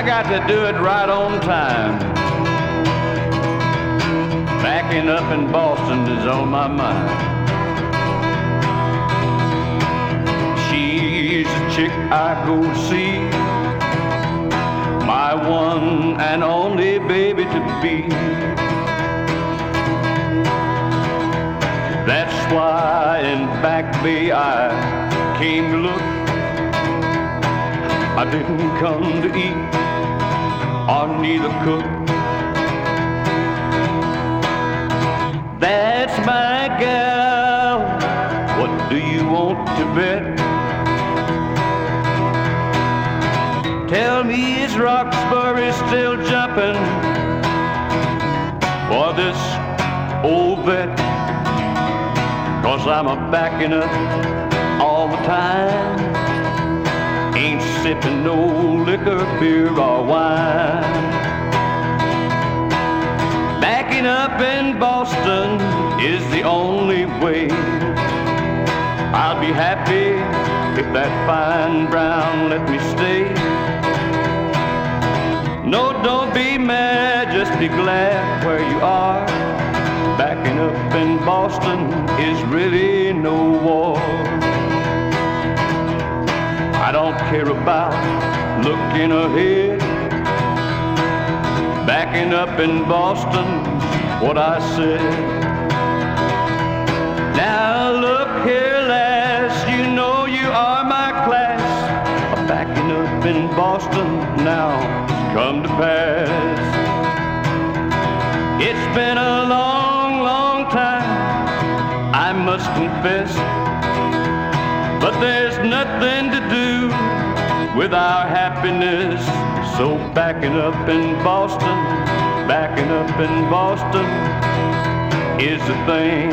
got to do it right on time. Backing up in Boston is on my mind. She's a chick I go to see, my one and only baby to be. That's why in Back Bay I came to look. I didn't come to eat or neither cook. That's my gal, what do you want to bet? Tell me, is Roxbury still jumping for this old vet? 'Cause I'm a-backing up all the time, ain't sipping no liquor, beer, or wine. Backing up in Boston is the only way. I'll be happy if that fine brown let me stay. No, don't be mad, just be glad where you are. Backing up in Boston is really no war. I don't care about looking ahead. Backing up in Boston's what I said. Now look here, lass, you know you are my class. Backing up in Boston now has come to pass. It's been a long, long time, I must confess, but there's nothing to do with our happiness. So backing up in Boston, backing up in Boston is the thing.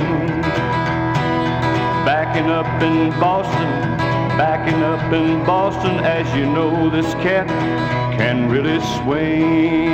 Backing up in Boston, backing up in Boston, as you know, this cat can really swing.